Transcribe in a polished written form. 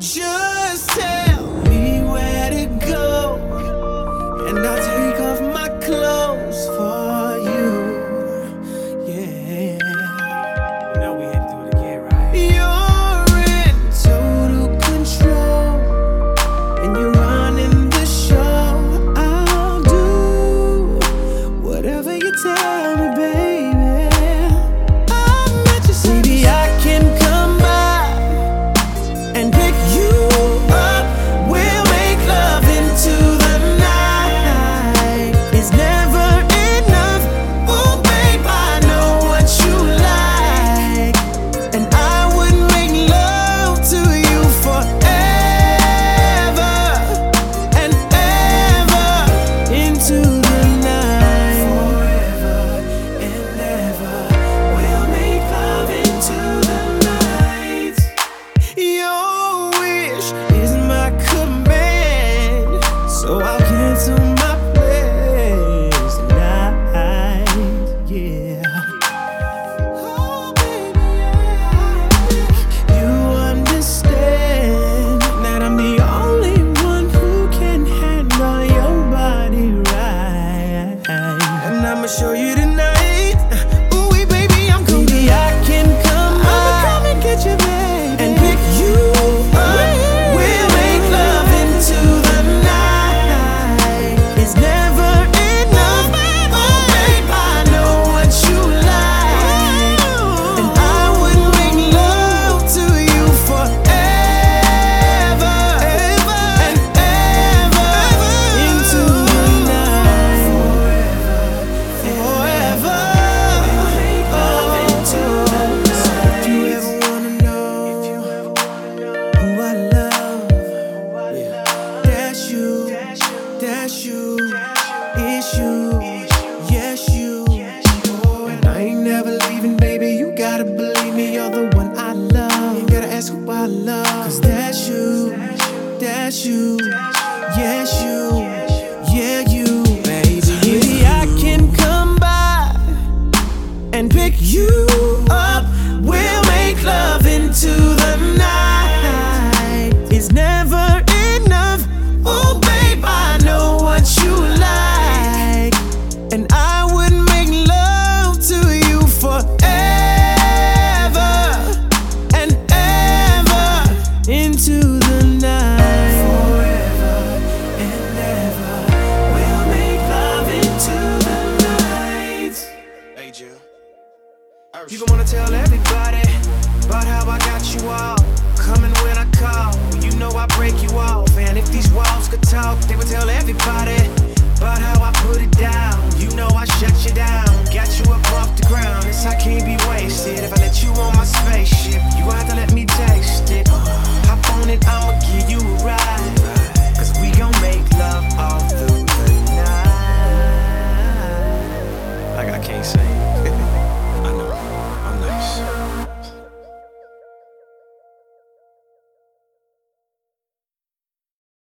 Just tell me where to go, and I'll take off my clothes for you. Yeah. Now we had to do it again, right? You're in total control, and you're running the show. I'll do whatever you tell me, baby. I'm at your service. Maybe I can come by and pick you up. We'll make love into the night. It's never enough. Oh, babe, I know what you like, and I would make love to you forever and ever into the night. Forever and ever, we'll make love into the night. Your wish is my command, so I'll cancel my plans tonight. Yeah. Oh, baby, yeah. You understand that I'm the only one who can handle your body right, and I'ma show you tonight. Ooh, baby, I'm coming. Maybe I can come. I'ma come and get you, baby, and pick you up. We'll make love into the night. It's never enough. Oh, babe, I know what you like, and I would make love to you forever and ever into the night. Forever. We'll make love into the night. If you ever wanna know who I love, that's you, it's you, yes you. And I ain't never leaving, baby, you gotta believe me, you're the one I love. You gotta ask who I love, 'cause that's you, yes you, yeah you, baby. Maybe I can come by and pick you up. We'll make love into the night. It's never enough. Oh, babe, I know what you like, and I would make love to you forever and ever into the night. Forever and ever, we'll make love into the night. Hey, Jill. You gon' wanna tell everybody about how I got you all coming when I call. You know I break you off, and if these walls could talk, they would tell everybody about how I put it down. You know I shut you down, got you up off the ground. This I can't be wasted. If I let you on my spaceship, you gon' have to let me taste it. Hop on it, I'ma give you a ride, 'cause we gon' make love all through the night. Like I can't sing.